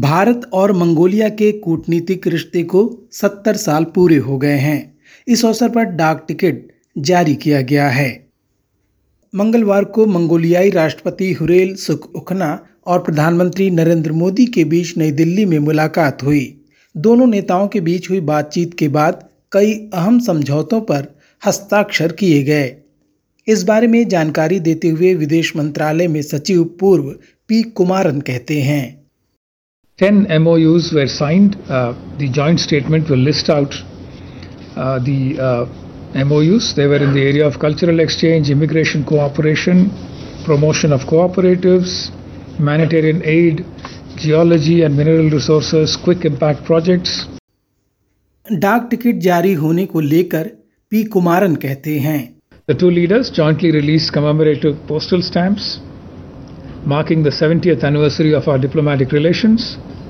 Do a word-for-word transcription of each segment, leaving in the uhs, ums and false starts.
भारत और मंगोलिया के कूटनीतिक रिश्ते को सत्तर साल पूरे हो गए हैं। इस अवसर पर डाक टिकट जारी किया गया है। मंगलवार को मंगोलियाई राष्ट्रपति हुरेल सुखउखना और प्रधानमंत्री नरेंद्र मोदी के बीच नई दिल्ली में मुलाकात हुई। दोनों नेताओं के बीच हुई बातचीत के बाद कई अहम समझौतों पर हस्ताक्षर किए गए। इस बारे में जानकारी देते हुए विदेश मंत्रालय में सचिव पूर्व पी कुमारन कहते हैं, ten M O Us were signed. Uh, the joint statement will list out uh, the uh, M O Us. They were in the area of cultural exchange, immigration cooperation, promotion of cooperatives, humanitarian aid, geology and mineral resources, quick impact projects. डाक टिकट जारी होने को लेकर P Kumaran कहते हैं, The two leaders jointly released commemorative postal stamps marking the seventieth anniversary of our diplomatic relations.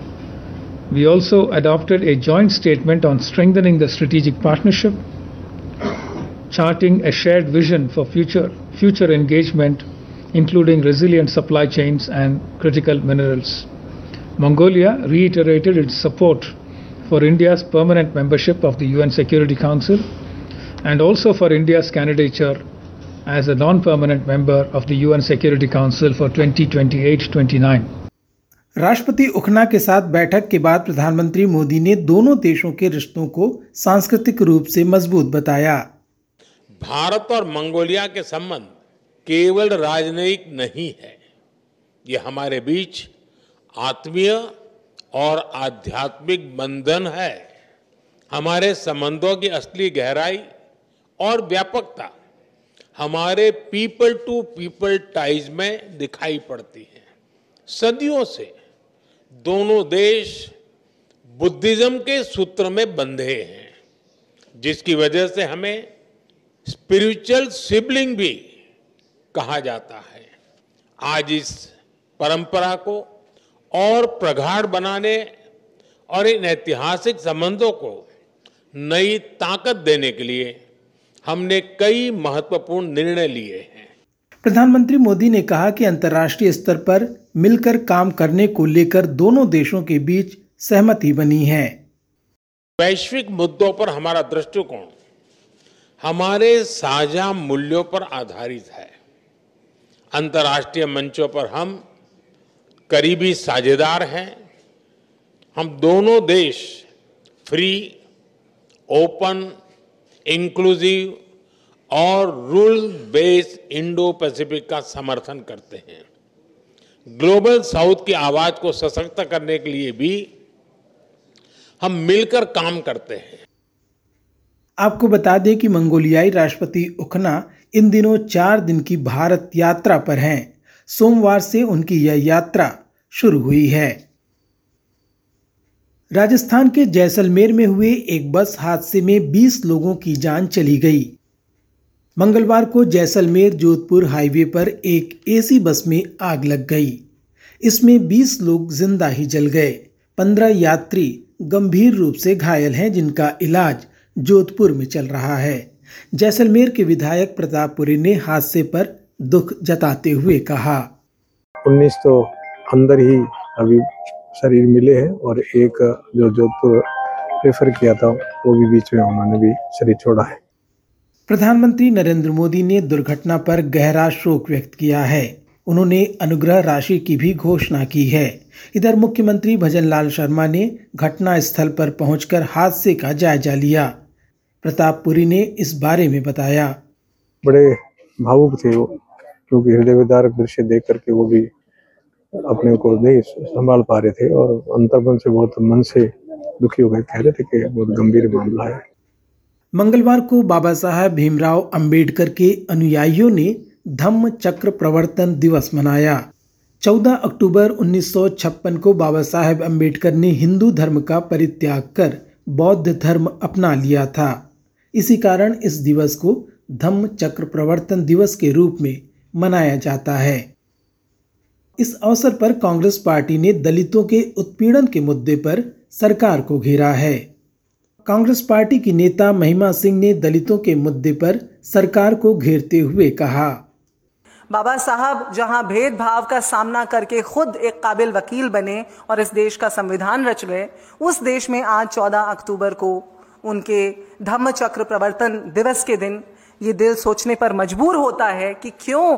We also adopted a joint statement on strengthening the strategic partnership, charting a shared vision for future future engagement, including resilient supply chains and critical minerals. Mongolia reiterated its support for India's permanent membership of the U N Security Council and also for India's candidature as a non-permanent member of the U N Security Council for twenty twenty-eight to twenty-nine. राष्ट्रपति उखना के साथ बैठक के बाद प्रधानमंत्री मोदी ने दोनों देशों के रिश्तों को सांस्कृतिक रूप से मजबूत बताया। भारत और मंगोलिया के संबंध केवल राजनयिक नहीं है, ये हमारे बीच आत्मीय और आध्यात्मिक बंधन है। हमारे संबंधों की असली गहराई और व्यापकता हमारे पीपल टू पीपल टाइज में दिखाई पड़ती है। सदियों से दोनों देश बुद्धिज्म के सूत्र में बंधे हैं, जिसकी वजह से हमें स्पिरिचुअल सिबलिंग भी कहा जाता है। आज इस परंपरा को और प्रगाढ़ बनाने और इन ऐतिहासिक संबंधों को नई ताकत देने के लिए हमने कई महत्वपूर्ण निर्णय लिए हैं। प्रधानमंत्री मोदी ने कहा कि अंतर्राष्ट्रीय स्तर पर मिलकर काम करने को लेकर दोनों देशों के बीच सहमति बनी है। वैश्विक मुद्दों पर हमारा दृष्टिकोण हमारे साझा मूल्यों पर आधारित है। अंतर्राष्ट्रीय मंचों पर हम करीबी साझेदार हैं। हम दोनों देश फ्री, ओपन, इंक्लूसिव और रूल बेस्ड इंडो पैसिफिक का समर्थन करते हैं। ग्लोबल साउथ की आवाज को सशक्त करने के लिए भी हम मिलकर काम करते हैं। आपको बता दें कि मंगोलियाई राष्ट्रपति उखना इन दिनों चार दिन की भारत यात्रा पर हैं। सोमवार से उनकी यह यात्रा शुरू हुई है। राजस्थान के जैसलमेर में हुए एक बस हादसे में बीस लोगों की जान चली गई। मंगलवार को जैसलमेर जोधपुर हाईवे पर एक एसी बस में आग लग गई। इसमें बीस लोग जिंदा ही जल गए। पंद्रह यात्री गंभीर रूप से घायल हैं, जिनका इलाज जोधपुर में चल रहा है। जैसलमेर के विधायक प्रतापपुरी ने हादसे पर दुख जताते हुए कहा, उन्नीस तो अंदर ही अभी शरीर मिले हैं और एक जो जोधपुर रेफर किया था वो भी बीच में उन्होंने भी शरीर छोड़ा है। प्रधानमंत्री नरेंद्र मोदी ने दुर्घटना पर गहरा शोक व्यक्त किया है। उन्होंने अनुग्रह राशि की भी घोषणा की है। इधर मुख्यमंत्री भजनलाल शर्मा ने घटना स्थल पर पहुंचकर हादसे का जायजा लिया। प्रतापपुरी ने इस बारे में बताया, बड़े भावुक थे वो, क्योंकि हृदय विदारक दृश्य देख करके वो भी अपने को नहीं संभाल पा रहे थे और अंतर्मन से बहुत मन से दुखी हो गए। कह रहे थे कि बहुत गंभीर मामला है। मंगलवार को बाबा साहब भीमराव अंबेडकर के अनुयायियों ने धम्म चक्र प्रवर्तन दिवस मनाया। चौदह अक्टूबर उन्नीस सौ छप्पन को बाबा साहब अंबेडकर ने हिंदू धर्म का परित्याग कर बौद्ध धर्म अपना लिया था। इसी कारण इस दिवस को धम्म चक्र प्रवर्तन दिवस के रूप में मनाया जाता है। इस अवसर पर कांग्रेस पार्टी ने दलितों के उत्पीड़न के मुद्दे पर सरकार को घेरा है। कांग्रेस पार्टी की नेता महिमा सिंह ने दलितों के मुद्दे पर सरकार को घेरते हुए कहा, बाबा साहब जहां भेदभाव का सामना करके खुद एक काबिल वकील बने और इस देश का संविधान रच गए, उस देश में आज चौदह अक्टूबर को उनके धम्म चक्र प्रवर्तन दिवस के दिन ये दिल सोचने पर मजबूर होता है कि क्यों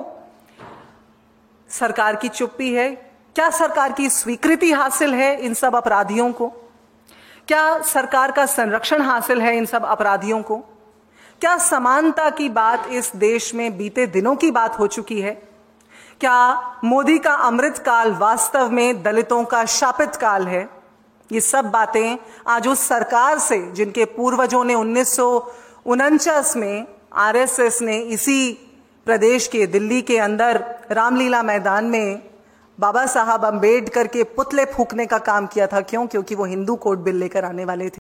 सरकार की चुप्पी है। क्या सरकार की स्वीकृति हासिल है इन सब अपराधियों को? क्या सरकार का संरक्षण हासिल है इन सब अपराधियों को? क्या समानता की बात इस देश में बीते दिनों की बात हो चुकी है? क्या मोदी का अमृत काल वास्तव में दलितों का शापित काल है? ये सब बातें आज उस सरकार से, जिनके पूर्वजों ने उन्नीस सौ उनचास में आरएसएस ने इसी प्रदेश के दिल्ली के अंदर रामलीला मैदान में बाबा साहब अंबेडकर के पुतले फूंकने का काम किया था। क्यों? क्योंकि वो हिंदू कोड बिल लेकर आने वाले थे।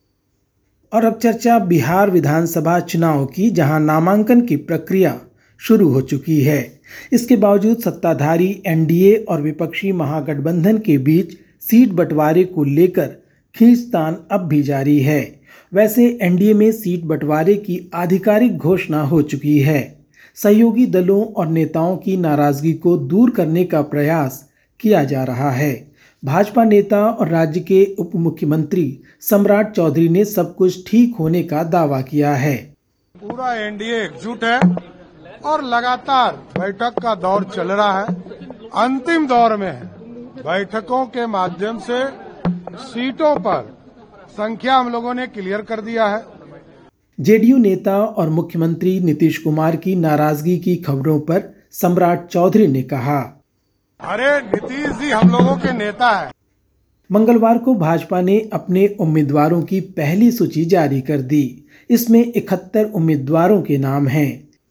और अब चर्चा बिहार विधानसभा चुनाव की, जहां नामांकन की प्रक्रिया शुरू हो चुकी है। इसके बावजूद सत्ताधारी एनडीए और विपक्षी महागठबंधन के बीच सीट बंटवारे को लेकर खींचतान अब भी जारी है। वैसे एनडीए में सीट बंटवारे की आधिकारिक घोषणा हो चुकी है। सहयोगी दलों और नेताओं की नाराजगी को दूर करने का प्रयास किया जा रहा है। भाजपा नेता और राज्य के उप मुख्यमंत्री सम्राट चौधरी ने सब कुछ ठीक होने का दावा किया है। पूरा एनडीए एकजुट है और लगातार बैठक का दौर चल रहा है, अंतिम दौर में है। बैठकों के माध्यम से सीटों पर संख्या हम लोगों ने क्लियर कर दिया है। जेडीयू नेता और मुख्यमंत्री नीतीश कुमार की नाराजगी की खबरों पर सम्राट चौधरी ने कहा, अरे नीतीश जी हम लोगों के नेता है। मंगलवार को भाजपा ने अपने उम्मीदवारों की पहली सूची जारी कर दी। इसमें इकहत्तर उम्मीदवारों के नाम हैं।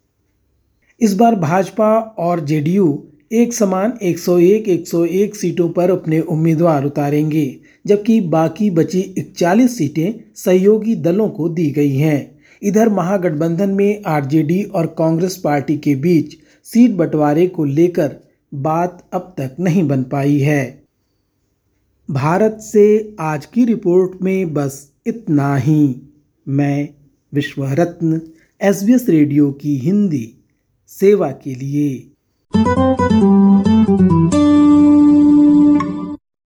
इस बार भाजपा और जेडीयू एक समान एक सौ एक एक सौ एक सीटों पर अपने उम्मीदवार उतारेंगे, जबकि बाकी बची इकतालीस सीटें सहयोगी दलों को दी गई हैं। इधर महागठबंधन में आरजेडी और कांग्रेस पार्टी के बीच सीट बंटवारे को लेकर बात अब तक नहीं बन पाई है। भारत से आज की रिपोर्ट में बस इतना ही। मैं विश्वरत्न, एसबीएस रेडियो की हिंदी सेवा के लिए।